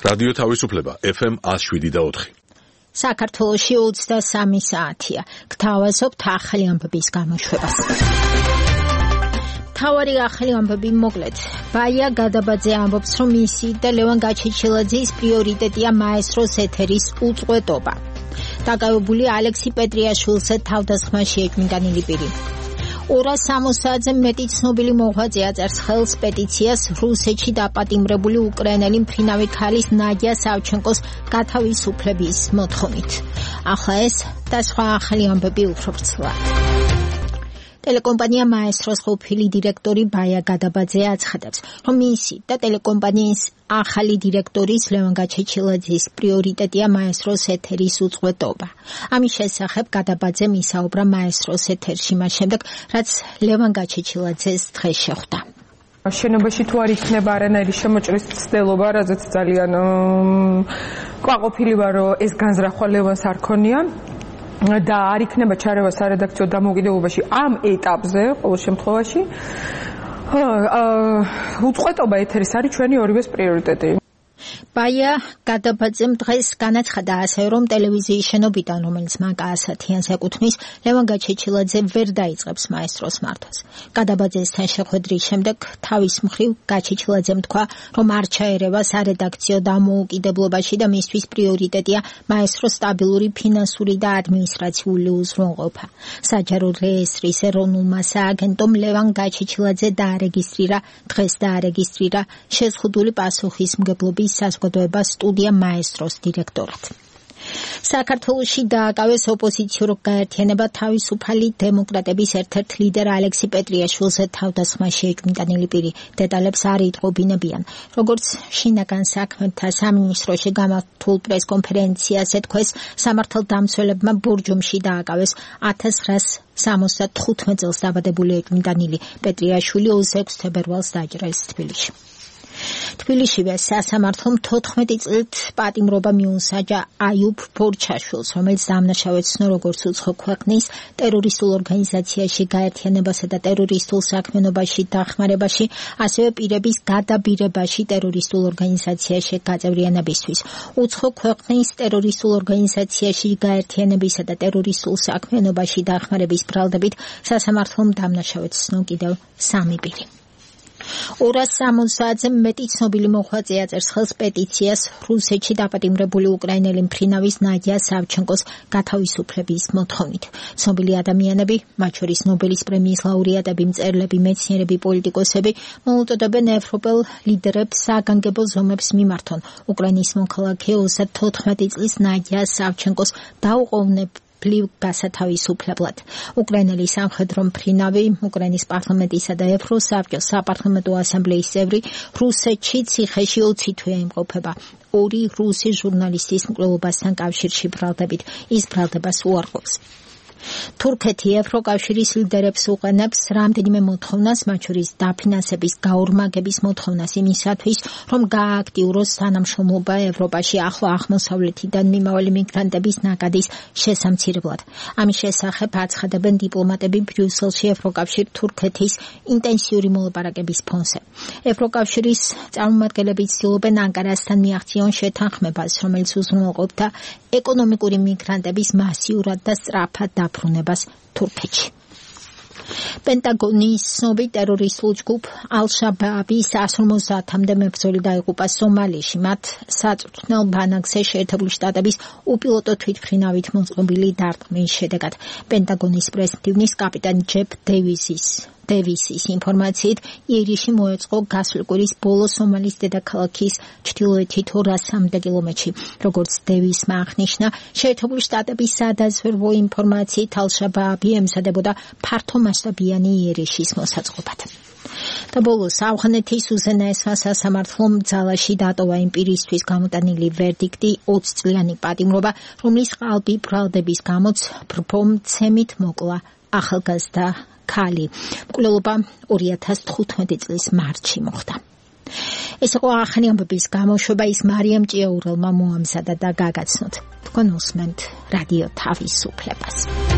რადიო თავისუფლება FM 107.4. საქართველოში 23 საათია. გთავაზობთ ახალი ამბების გამოშვებას. თავარი ახალი ამბები მოკლედ. ბაია გადაბაძე ამბობს, რომ მისი და ლევან გაჩეჩილაძის პრიორიტეტია მაესტროს ეთერის უწყვეტობა. დაკავებული ალექსი პეტრიაშვილზე თავდასხმაში ეჭვმიტანილი პირი. 260-ზე მეტი ცნობილი მოღვაწე აწერს ხელს პეტიციას რუსეთში დაპატიმრებული უკრაინელი მფრინავი ქალის ნადია სავჩენკოს გათავისუფლების მოთხოვნით. ახლა ეს და სხვა ახალი ამბები უფრო ვრცლად. ტელეკომპანია მაესტროს ყოფილი დირექტორი ბაია გადაბაძე აცხადებს, რომ მისი და ტელეკომპანიის ახალი დირექტორის ლევან გაჩეჩილაძის პრიორიტეტია მაესტროს ეთერის უწყვეტობა. ამის შესახებ გადაბაძემ ისაუბრა მაესტროს ეთერში მას შემდეგ, რაც ლევან გაჩეჩილაძეს დღეს შეხვდა. შენობაში თუ არ იქნება არანაირი შემოჭრის ცდელობა, რაზეც ძალიან კვაყოფილი ვარ, რომ ეს განზრახვა ლევანს არ ქონია. და არ იქნება ჩარევა სარედაქციო დამოუკიდებლობაში ამ ეტაპზე ყოველ შემთხვევაში უწყვეტობა ეთერის არის ჩვენი ორივეს პრიორიტეტი. ბაია გადაბაძემ დღეს განაცხადა ასევე, რომ ტელევიზიის შენობიდან, რომელიც მან გაასათიანს ეკუთვნის, ლევან გაჩეჩილაძე ვერ დაიწყებს მაესტროს მართვას. გადაბაძესთან შეხვედრის შემდეგ თავის მხრივ გაჩეჩილაძემ თქვა, რომ არ ჩაერევა სარედაქციო დამოუკიდებლობაში და მისთვის პრიორიტეტია მაესტროს სტაბილური ფინანსური და ადმინისტრაციული უზრუნველყოფა. საჯარო რეესტრის ეროვნულმა სააგენტომ ლევან გაჩეჩილაძე დღეს დაარეგისტრირა შეზღუდული პასუხისმგებლობის საზოგადოება სტუდია მაესტროს დირექტორად. საქართველოში დააკავეს ოპოზიციურ გაერთიანება თავისუფალი დემოკრატების ერთ-ერთ ლიდერ ალექსი პეტრიაშვილზე თავდასხმაში ეჭვმიტანილი პირი. დეტალებს არ იტყობინებიან. როგორც შინაგან საქმეთა სამინისტროში გამართულ პრესკონფერენციაზე თქვეს, სამართალდამცველებმა ბურჯუმში დააკავეს 1975 წელს დაბადებული ეჭვმიტანილი პეტრიაშვილი 26 თებერვალს დაჭრეს თბილისში. თბილისშივე სასამართლომ 14 წლით პატიმრობა მიუსაჯა აიუბ ბორჩაშვილს, რომელიც დამნაშავედ ცნო როგორც უცხო ქვეყნის ტერორისტულ ორგანიზაციაში გაერთიანებასა და ტერორისტულ საქმიანობაში დახმარებაში, ასევე პირების გადაბირებაში ტერორისტულ ორგანიზაციაში გაწევრიანებისთვის. უცხო ქვეყნის ტერორისტულ ორგანიზაციაში გაერთიანებისა და ტერორისტულ საქმიანობაში დახმარების ბრალდებით სასამართლომ დამნაშავედ ცნო კიდევ 3 პირი. 260-ზე მეტი ცნობილი მოღვაწე აწერს ხელს პეტიციას რუსეთში დაპატიმრებული უკრაინელი მფრინავის ნადია სავჩენკოს გათავისუფლების მოთხოვნით. ცნობილი ადამიანები, მათ შორის ნობელის პრემიის ლაურეატები, მწერლები, მეცნიერები, პოლიტიკოსები, მოუწოდებენ ევროპელ ლიდერებს საგანგებო ზომებს მიმართონ. უკრაინის მოქალაქე 34 წლის ნადია სავჩენკოს დაუყოვნებლად გასათავისუფლებლად. უკრაინელი სამხედრო მფრინავი, უკრაინის პარლამენტისა და ევროსაბჭოს საპარლამენტო ასამბლეის წევრი, რუსეთში ციხეში 20 თვე იმყოფება. 2 რუსი ჟურნალისტის მკვლელობასთან კავშირში ბრალდებით. ის ბრალდებას უარყოფს. თურქეთი ევროკავშირის ლიდერებს უყენებს რამდენიმე მოთხოვნას, მათ შორის დაფინანსების გაორმაგების მოთხოვნას იმისათვის, რომ გაააქტიუროს თანამშრომლობა ევროპაში ახლო აღმოსავლეთიდან მიმავალი მიგრანტების ნაკადის შესამცირებლად. ამის შესახებ აცხადებენ დიპლომატები ბრიუსელში ევროკავშირ-თურქეთის ინტენსიური მოლაპარაკების ფონზე. ევროკავშირის წარმომადგენლები ცდილობენ ანკარასთან მიაღწიონ შეთანხმებას, რომელიც უზრუნველყოფდა ეკონომიკური მიგრანტების მასიურად და სწრაფად დაბრუნებას თურქეთში. პენტაგონის ცნობით ტერორისტულ ჯგუფ ალ-შაბაბის 150-მდე მებრძოლი დაიღუპა სომალიში. მათ საწვრთნელ ბანაკზე შეერთებული შტატების უპილოტო თვითმფრინავით მოწყობილი დარტყმის შედეგად. პენტაგონის პრესდივნის კაპიტანი ჯეფ დევისის ინფორმაციით, ირიში მოეწყო გასული კვირის ბოლო სომალის დედაქალაქის ჩრდილოეთით 200 კილომეტრში. როგორც დევისმა აღნიშნა, შეერთებული შტატების სადაზვერვო ინფორმაციით ალ-შაბაბი ემზადებოდა ფართომასშტაბიანი იერიშის მოსაწყობად. და ბოლოს ავღანეთის უზენაესმა სასამართლომ ძალაში დატოვა იმ პირისთვის გამოტანილი ვერდიქტი 20 წლიანი პატიმრობა, რომლის ყალბი ბრალდების გამოც ბრბომცემით მოკლა ახალგაზრდა ქალი. მკვლელობა 2015 წლის მარტში მოხდა. ეს იყო ახალი ამბების გამოშვება, ის მარიამ ჭიაურელმა მოამზადა და გაგაცნოთ. თქვენ უსმენთ რადიო თავისუფლებას.